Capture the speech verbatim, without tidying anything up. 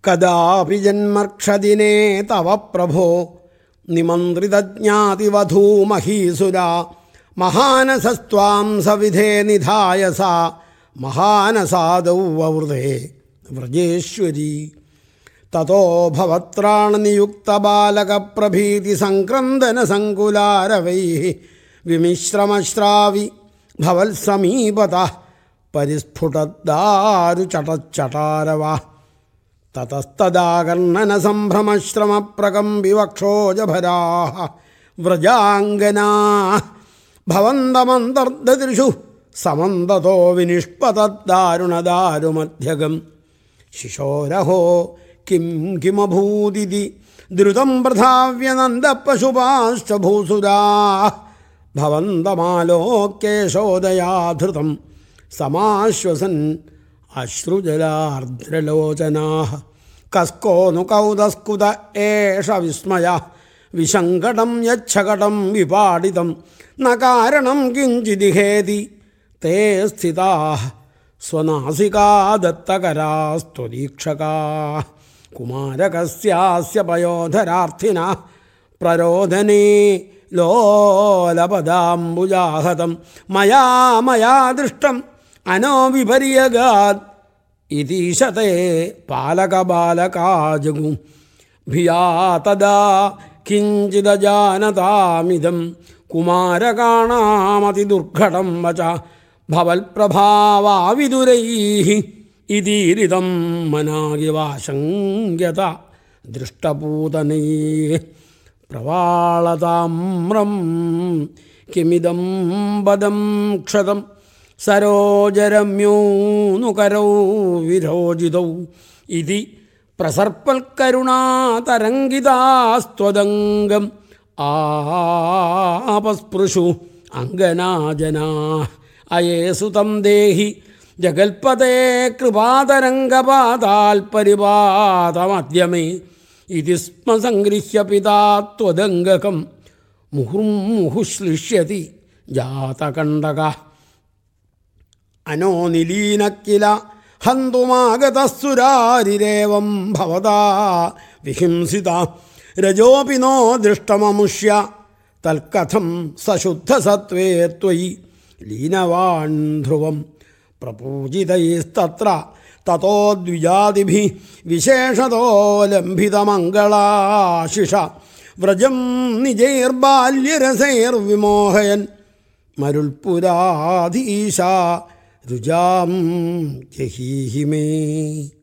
കദാപി ജന്മർക്ഷദിനേ തവ പ്രഭോ നിമന്ത്രിതജ്ഞാതിവധൂമഹീസുര മഹാനസസ്ത്വാം സവിധേ നിധായ സാ മഹാനസാദൗ വവൃതേ വ്രജേശ്വരി. തതോ ഭവത്രാണനിയുക്തബാലകപ്രഭീതി സംക്രന്ദനസങ്കുലാരവൈഃ വിമിശ്രമശ്രാവി ഭവത്സമീപതഃ പരിസ്ഫുടദ്ദാരുചടച്ചടാരവ. തതസ്തദാകർണനസംഭ്രമശ്രമപ്രകമ്പിവക്ഷോജഭരാः വ്രജാംഗനാः ഭവന്തമന്തർദദൃശു സമന്തതോ വിനിഷ്പതദ്ദാരുണദാരുമധ്യഗം. ശിശോരഹോ കിം കിമഭൂതിതി ദ്രുതം പ്രധാവ്യനന്ദപശുപാശ്ച ഭൂസുരാः ഭവന്തമാലോക്യേശോദയാധൃതം സമാശ്വസൻ അശ്രുജലാർദ്രലോചനാः. കസ്കോനു കൗതസ്കുത ഏഷ വിസ്മയ വിശങ്കടം യച്ഛകടം വിപാടിതം ന കാരണം കിഞ്ചിദിഹേതി തേ സ്ഥിതാഃ സ്വനാസികാദത്തകരാസ്ത്വദീക്ഷകാः. കുമാരകസ്യാസ്യ പയോധരാർത്ഥിനഃ പ്രരോദനേ ലോലപദാംബുജാഹതം മയാ മയാ ദൃഷ്ടം അനോ വിപര്യഗാത് ഇതീശതേ പാലകബാലകാജഗു. ഭിയാ തദാ കിഞ്ചിദജാനതാമിദം കുമാരകാണാമതിദുർഘടം വച ഭവൽപ്രഭാവാവിദുരൈഃ ഇതീരിതം മനാകിവാശങ്ക്യത ദൃഷ്ടപൂതനൈഃ. പ്രവാളതാമ്രം കിമിദം പദം ക്ഷതം സരോജരമ്യോനുകരൗ വിരോജിതൗ ഇതി പ്രസർപ്പൽക്കരുണാതരംഗിതാസ്ത്വദംഗം ആപസ്പൃശു അംഗനാജനാഃ. അയേസു തം ദേഹി ജഗൽപതേ കൃപാതരംഗപാതാൽപരിപാതമദ്യമേ ഇതി സ്മ സംഗൃഹ്യ പിതാ ത്വദംഗകം മുഹുർമുഹുശ്ലിഷ്യതി ജാതകണ്ഡകഃ. അനോ നിലീന കില ഹന്തുമാഗതസ്സുരാരിരേവം ഭവതാ വിഹിംസിത രജോപി നോ ദൃഷ്ടമമുഷ്യ തൽക്കഥം സശുദ്ധസത്വേ ത്വയി ലീനവാൻ ധ്രുവം. പ്രപൂജിതൈസ്തത്ര തതോ ദ്വിജാതിഭിः വിശേഷതോ ലംഭിതമംഗളാശിഷ വ്രജം നിജൈർബാല്യരസൈർവിമോഹയൻ മരുൾപുരാധീശ രുജാം ജഹീഹി മേ.